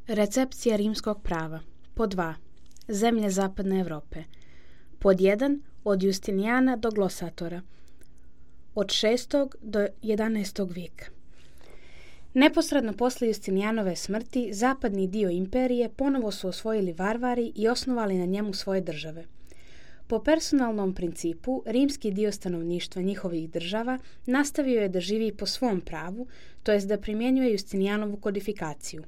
Recepcija rimskog prava. Pod 2. Zemlje zapadne Europe. Pod 1. Od Justinijana do Glosatora. Od 6. do 11. vijeka. Neposredno poslije Justinijanove smrti, zapadni dio imperije ponovo su osvojili varvari i osnovali na njemu svoje države. Po personalnom principu, rimski dio stanovništva njihovih država nastavio je da živi po svom pravu, to jest da primjenjuje Justinijanovu kodifikaciju.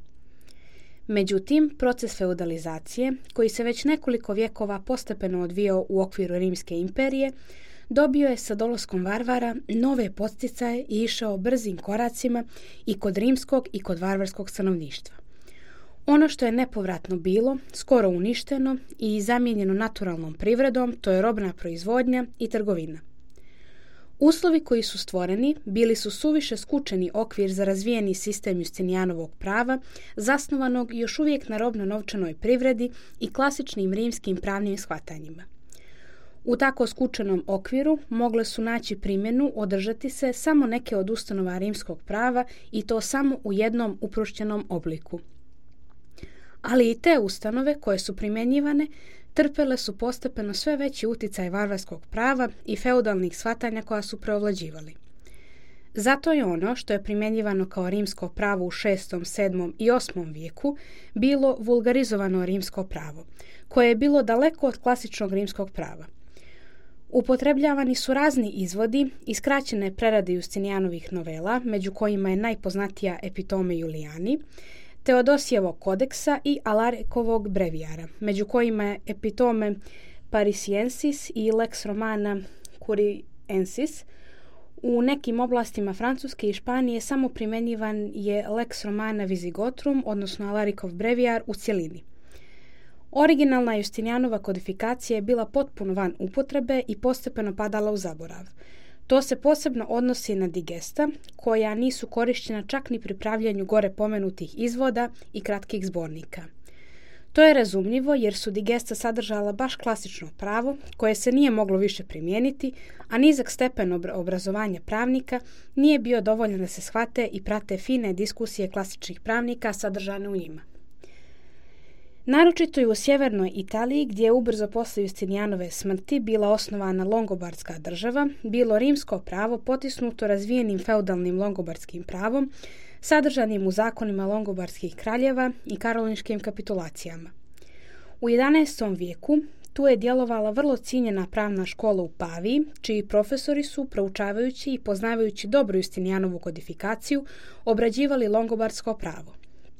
Međutim, proces feudalizacije, koji se već nekoliko vjekova postepeno odvijao u okviru Rimske imperije, dobio je sa dolaskom varvara nove podsticaje i išao brzim koracima i kod rimskog i kod varvarskog stanovništva. Ono što je nepovratno bilo, skoro uništeno i zamijenjeno naturalnom privredom, to je robna proizvodnja i trgovina. Uslovi koji su stvoreni bili su suviše skučeni okvir za razvijeni sistem Justinijanovog prava, zasnovanog još uvijek na robno-novčanoj privredi i klasičnim rimskim pravnim shvatanjima. U tako skučenom okviru mogle su naći primjenu održati se samo neke od ustanova rimskog prava i to samo u jednom uprošćenom obliku. Ali i te ustanove koje su primjenjivane trpele su postepeno sve veći uticaj varvarskog prava i feudalnih shvatanja koja su preovlađivali. Zato je ono što je primjenjivano kao rimsko pravo u 6., 7. i 8. vijeku bilo vulgarizovano rimsko pravo, koje je bilo daleko od klasičnog rimskog prava. Upotrebljavani su razni izvodi i skraćene prerade Justinijanovih novela, među kojima je najpoznatija Epitome Julijani, Teodosijevog kodeksa i Alarekovog brevijara, među kojima je Epitome Parisiensis i Lex Romana Curiensis. U nekim oblastima Francuske i Španije samo primjenjivan je Lex Romana Visigotrum, odnosno Alarikov brevijar u cjelini. Originalna Justinijanova kodifikacija je bila potpuno van upotrebe i postepeno padala u zaborav. To se posebno odnosi na digesta, koja nisu korišćena čak ni pri pravljenju gore pomenutih izvoda i kratkih zbornika. To je razumljivo jer su digesta sadržala baš klasično pravo, koje se nije moglo više primijeniti, a nizak stepen obrazovanja pravnika nije bio dovoljan da se shvate i prate fine diskusije klasičnih pravnika sadržane u njima. Naročito i u sjevernoj Italiji, gdje je ubrzo poslije Justinijanove smrti bila osnovana Longobardska država, bilo rimsko pravo potisnuto razvijenim feudalnim longobardskim pravom, sadržanim u zakonima longobardskih kraljeva i karolinškim kapitulacijama. U 11. vijeku tu je djelovala vrlo cijenjena pravna škola u Paviji, čiji profesori su, proučavajući i poznavajući dobro Justinijanovu kodifikaciju, obrađivali longobardsko pravo.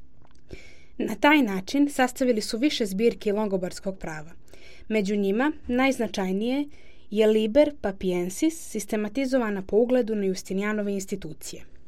Na taj način sastavili su više zbirki longobardskog prava. Među njima najznačajnije je Liber Papiensis, sistematizovana po ugledu na Justinijanove institucije.